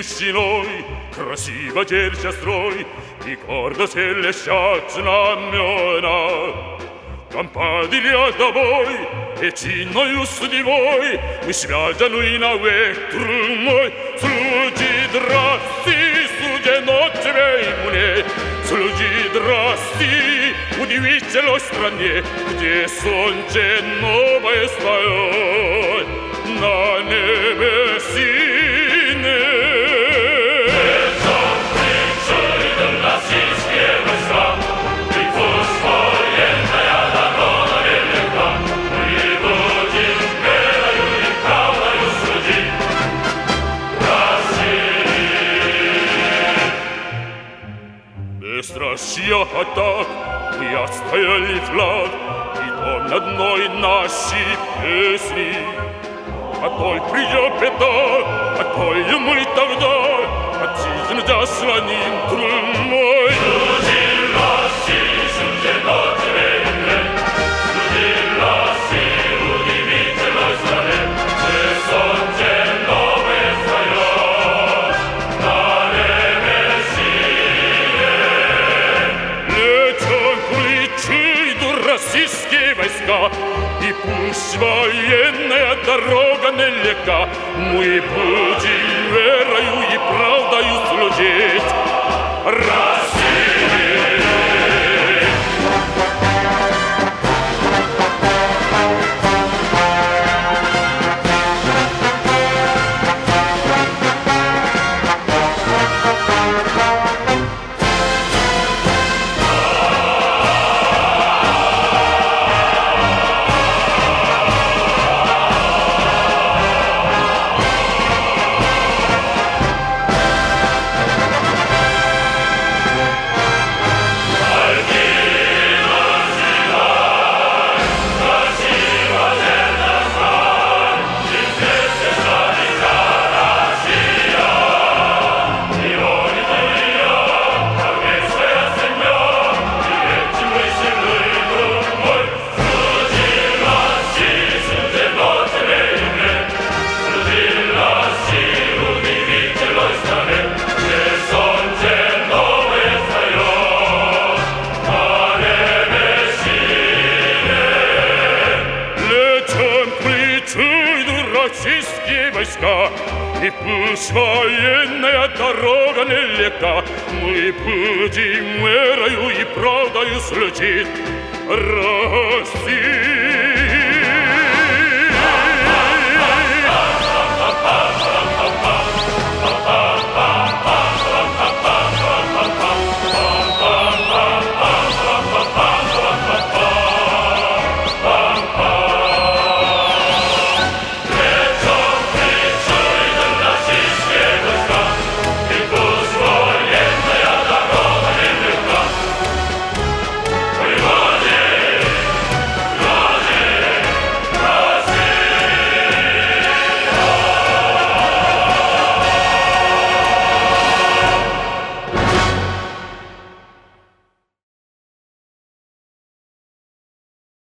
идущий ной, красиво держа строй, и гордо селещат знамена. Там падали рядовой, и чинною судьбой мы связаны навек, друг мой. Слуги, здрасти, суждено тебе и мне. Слуги, здрасти, удивительной стране, где солнце новое встает на небе синее. Бесстрашия атак, мы отстояли флаг, и дом над мной наши песни. А той придет беда, а той мы тогда отчизну заслоним, друг мой. Люди России, суждено тебе и мне, люди России, удивительной стране, где солнце новое встает на небе синее. Летят плечи идут российские войска, и пусть военная дорога нелегка, мы будем верою и правдою служить России. Российские войска, и пусть военная дорога нелегка, мы будем верою и правдою служить России.